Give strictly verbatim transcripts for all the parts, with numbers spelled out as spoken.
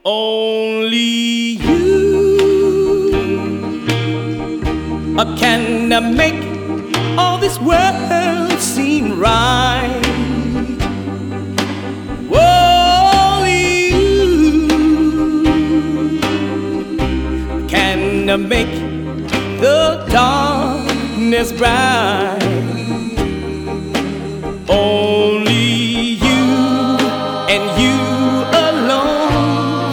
Only you uh, can uh, make all this world seem right. Only you can uh, make the darkness bright. Only you and you alone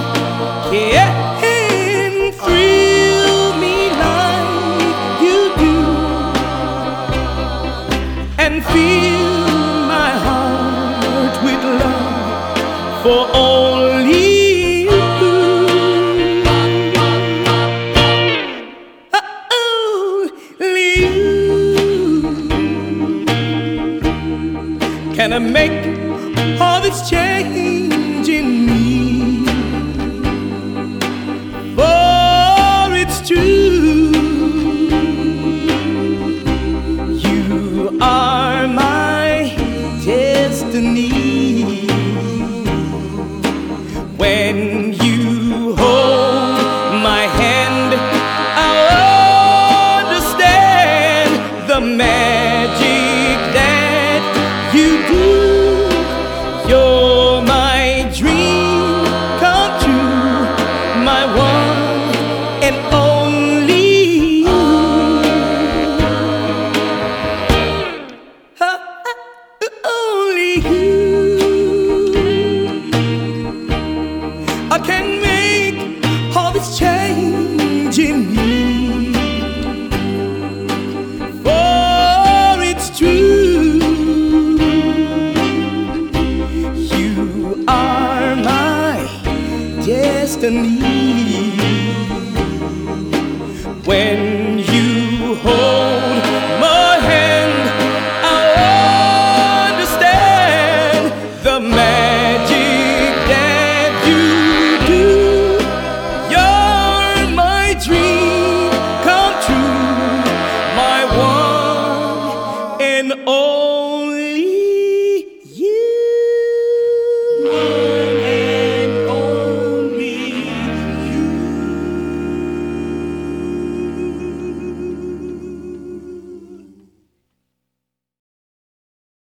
can thrill me like you do, and fill my heart with love for only you. Only you can I make all this change in me, for it's true, you are my destiny. When you hold my hand, I'll understand the magic that you do. You're my dream come true, my one and only you. Only you I can make all this change in me, for it's true, destiny. When you hold